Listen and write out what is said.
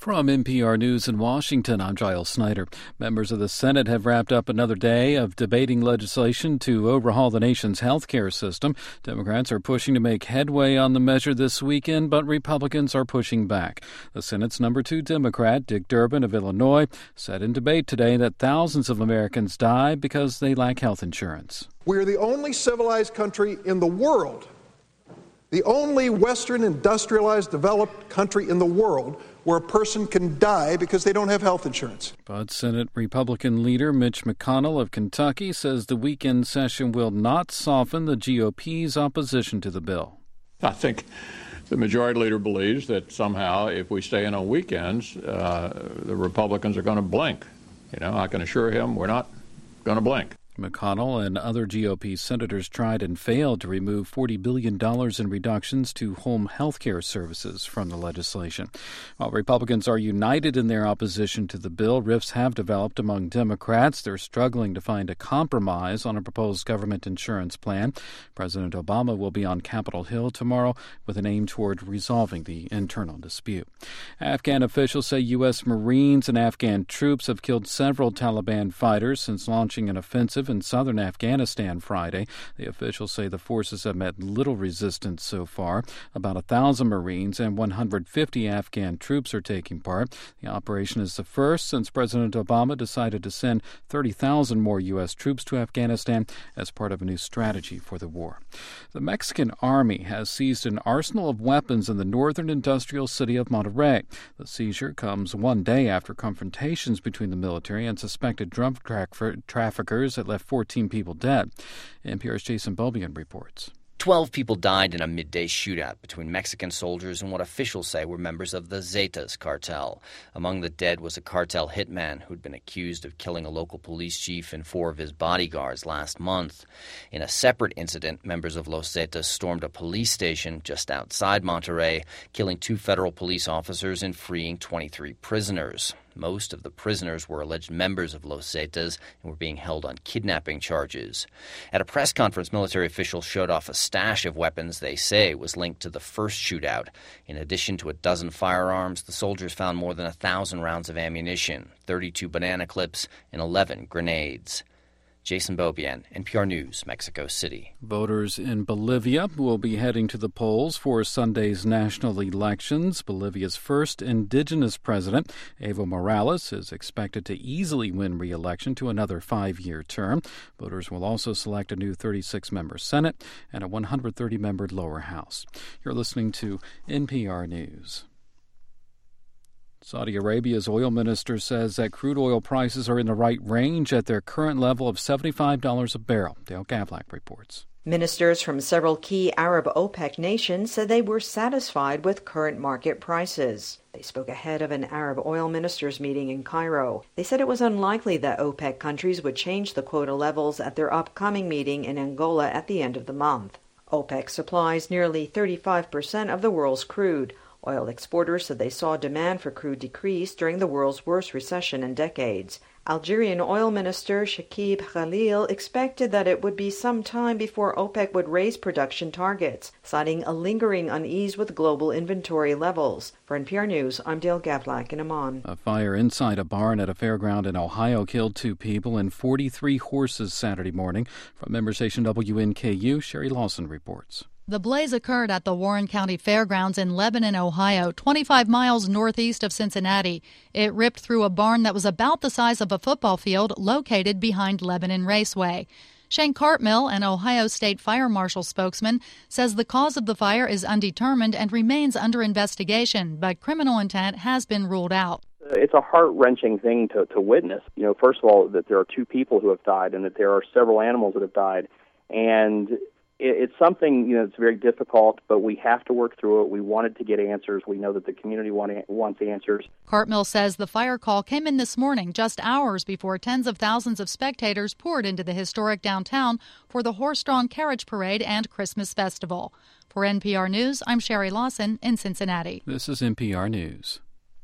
From NPR News in Washington, I'm Giles Snyder. Members of the Senate have wrapped up another day of debating legislation to overhaul the nation's health care system. Democrats are pushing to make headway on the measure this weekend, but Republicans are pushing back. The Senate's number 2 Democrat, Dick Durbin of Illinois, said in debate today that thousands of Americans die because they lack health insurance. We are the only civilized country in the world, the only Western industrialized developed country in the world where a person can die because they don't have health insurance. But Senate Republican leader Mitch McConnell of Kentucky says the weekend session will not soften the GOP's opposition to the bill. I think the majority leader believes that somehow if we stay in on weekends, the Republicans are going to blink. I can assure him we're not going to blink. McConnell and other GOP senators tried and failed to remove $40 billion in reductions to home health care services from the legislation. While Republicans are united in their opposition to the bill, rifts have developed among Democrats. They're struggling to find a compromise on a proposed government insurance plan. President Obama will be on Capitol Hill tomorrow with an aim toward resolving the internal dispute. Afghan officials say U.S. Marines and Afghan troops have killed several Taliban fighters since launching an offensive in southern Afghanistan Friday. The officials say the forces have met little resistance so far. About 1,000 Marines and 150 Afghan troops are taking part. The operation is the first since President Obama decided to send 30,000 more U.S. troops to Afghanistan as part of a new strategy for the war. The Mexican Army has seized an arsenal of weapons in the northern industrial city of Monterrey. The seizure comes one day after confrontations between the military and suspected drug traffickers that left 14 people dead. NPR's Jason Beaubien reports. 12 people died in a midday shootout between Mexican soldiers and what officials say were members of the Zetas cartel. Among the dead was a cartel hitman who'd been accused of killing a local police chief and 4 of his bodyguards last month. In a separate incident, members of Los Zetas stormed a police station just outside Monterrey, killing 2 federal police officers and freeing 23 prisoners. Most of the prisoners were alleged members of Los Zetas and were being held on kidnapping charges. At a press conference, military officials showed off a stash of weapons they say was linked to the first shootout. In addition to a dozen firearms, the soldiers found more than 1,000 rounds of ammunition, 32 banana clips, and 11 grenades. Jason Beaubien, NPR News, Mexico City. Voters in Bolivia will be heading to the polls for Sunday's national elections. Bolivia's first indigenous president, Evo Morales, is expected to easily win re-election to another 5-year term. Voters will also select a new 36-member Senate and a 130-member lower house. You're listening to NPR News. Saudi Arabia's oil minister says that crude oil prices are in the right range at their current level of $75 a barrel. Dale Gavlak reports. Ministers from several key Arab OPEC nations said they were satisfied with current market prices. They spoke ahead of an Arab oil ministers meeting in Cairo. They said it was unlikely that OPEC countries would change the quota levels at their upcoming meeting in Angola at the end of the month. OPEC supplies nearly 35% of the world's crude. Oil exporters said they saw demand for crude decrease during the world's worst recession in decades. Algerian oil minister Shakib Khalil expected that it would be some time before OPEC would raise production targets, citing a lingering unease with global inventory levels. For NPR News, I'm Dale Gavlak in Amman. A fire inside a barn at a fairground in Ohio killed 2 people and 43 horses Saturday morning. From member station WNKU, Sherry Lawson reports. The blaze occurred at the Warren County Fairgrounds in Lebanon, Ohio, 25 miles northeast of Cincinnati. It ripped through a barn that was about the size of a football field located behind Lebanon Raceway. Shane Cartmill, an Ohio State Fire Marshal spokesman, says the cause of the fire is undetermined and remains under investigation, but criminal intent has been ruled out. It's a heart-wrenching thing to witness. First of all, that there are 2 people who have died and that there are several animals that have died. And it's something, it's very difficult, but we have to work through it. We wanted to get answers. We know that the community wants answers. Cartmill says the fire call came in this morning, just hours before tens of thousands of spectators poured into the historic downtown for the horse-drawn carriage parade and Christmas festival. For NPR News, I'm Sherry Lawson in Cincinnati. This is NPR News.